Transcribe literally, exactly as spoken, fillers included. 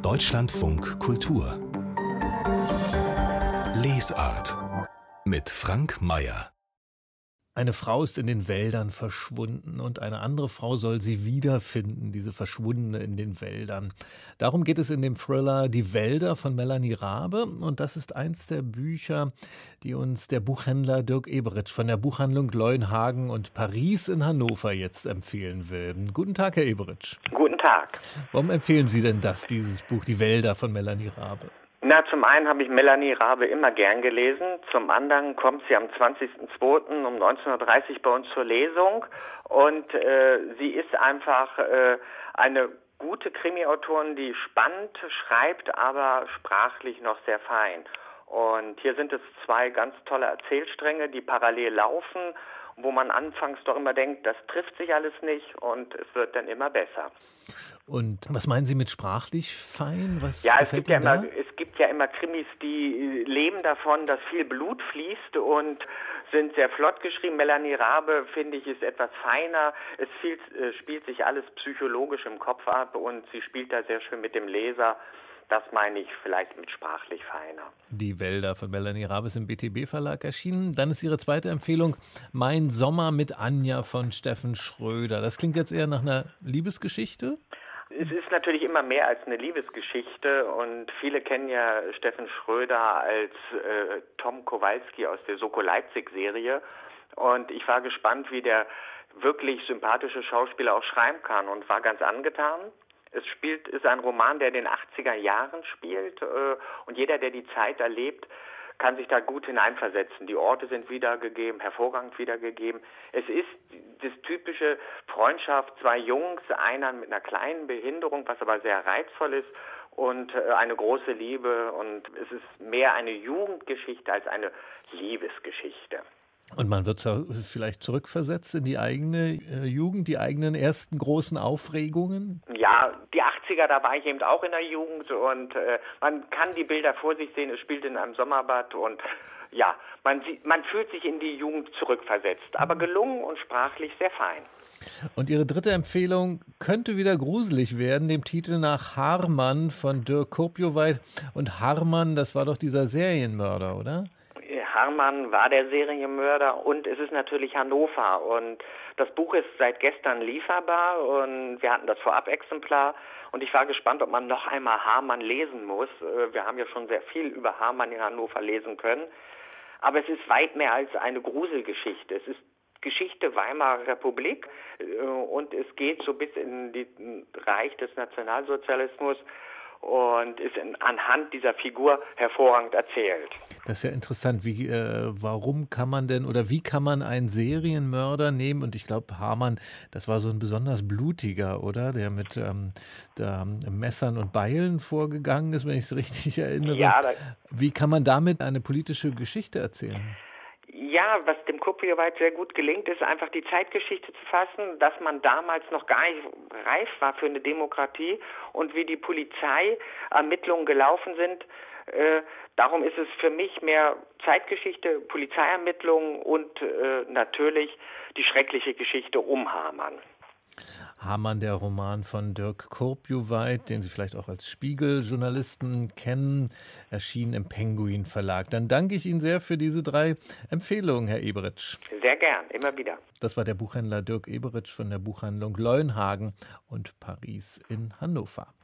Deutschlandfunk Kultur Lesart mit Frank Mayer. Eine Frau ist in den Wäldern verschwunden und eine andere Frau soll sie wiederfinden, diese Verschwundene in den Wäldern. Darum geht es in dem Thriller Die Wälder von Melanie Rabe und das ist eins der Bücher, die uns der Buchhändler Dirk Eberitsch von der Buchhandlung Leuenhagen und Paris in Hannover jetzt empfehlen will. Guten Tag, Herr Eberitsch. Guten Tag. Warum empfehlen Sie denn das, dieses Buch, Die Wälder von Melanie Rabe? Na, zum einen habe ich Melanie Rabe immer gern gelesen, zum anderen kommt sie am zwanzigsten zweiten um neunzehn Uhr dreißig bei uns zur Lesung und äh, sie ist einfach äh, eine gute Krimi-Autorin, die spannend schreibt, aber sprachlich noch sehr fein. Und hier sind es zwei ganz tolle Erzählstränge, die parallel laufen, wo man anfangs doch immer denkt, das trifft sich alles nicht und es wird dann immer besser. Und was meinen Sie mit sprachlich fein? Was ja, es gibt ja, da? immer, es gibt ja immer Krimis, die leben davon, dass viel Blut fließt und sind sehr flott geschrieben. Melanie Rabe, finde ich, ist etwas feiner. Es viel, äh, spielt sich alles psychologisch im Kopf ab und sie spielt da sehr schön mit dem Leser. Das meine ich vielleicht mit sprachlich feiner. Die Wälder von Melanie Rabe ist im B T B-Verlag erschienen. Dann ist Ihre zweite Empfehlung Mein Sommer mit Anja von Steffen Schröder. Das klingt jetzt eher nach einer Liebesgeschichte? Es ist natürlich immer mehr als eine Liebesgeschichte und viele kennen ja Steffen Schröder als äh, Tom Kowalski aus der Soko Leipzig-Serie und ich war gespannt, wie der wirklich sympathische Schauspieler auch schreiben kann und war ganz angetan. Es spielt, ist ein Roman, der in den achtziger Jahren spielt äh, und jeder, der die Zeit erlebt, kann sich da gut hineinversetzen. Die Orte sind wiedergegeben, hervorragend wiedergegeben. Es ist das typische Freundschaft, zwei Jungs, einer mit einer kleinen Behinderung, was aber sehr reizvoll ist und äh, eine große Liebe und es ist mehr eine Jugendgeschichte als eine Liebesgeschichte. Und man wird vielleicht zurückversetzt in die eigene äh, Jugend, die eigenen ersten großen Aufregungen? Ja, die achtziger, da war ich eben auch in der Jugend und äh, man kann die Bilder vor sich sehen, es spielt in einem Sommerbad und ja, man, sieht, man fühlt sich in die Jugend zurückversetzt, aber gelungen und sprachlich sehr fein. Und Ihre dritte Empfehlung könnte wieder gruselig werden, dem Titel nach Haarmann von Dirk Kurpjoweit. Und Haarmann, das war doch dieser Serienmörder, oder? Haarmann war der Serienmörder und es ist natürlich Hannover und das Buch ist seit gestern lieferbar und wir hatten das Vorab-Exemplar und ich war gespannt, ob man noch einmal Haarmann lesen muss. Wir haben ja schon sehr viel über Haarmann in Hannover lesen können, aber es ist weit mehr als eine Gruselgeschichte. Es ist Geschichte Weimarer Republik und es geht so bis in den Reich des Nationalsozialismus und ist in, anhand dieser Figur hervorragend erzählt. Das ist ja interessant. Wie, äh, warum kann man denn oder wie kann man einen Serienmörder nehmen? Und ich glaube, Haarmann, das war so ein besonders blutiger, oder? Der mit ähm, da, Messern und Beilen vorgegangen ist, wenn ich es richtig erinnere. Ja, da, wie kann man damit eine politische Geschichte erzählen? Ja, was dem Kurpjoweit sehr gut gelingt, ist einfach die Zeitgeschichte zu fassen, dass man damals noch gar nicht reif war für eine Demokratie und wie die Polizeiermittlungen gelaufen sind. Äh, darum ist es für mich mehr Zeitgeschichte, Polizeiermittlungen und äh, natürlich die schreckliche Geschichte um Haarmann. Haarmann, der Roman von Dirk Kurpjoweit, den Sie vielleicht auch als Spiegel-Journalisten kennen, erschien im Penguin Verlag. Dann danke ich Ihnen sehr für diese drei Empfehlungen, Herr Eberitsch. Sehr gern, immer wieder. Das war der Buchhändler Dirk Eberitsch von der Buchhandlung Leuenhagen und Paris in Hannover.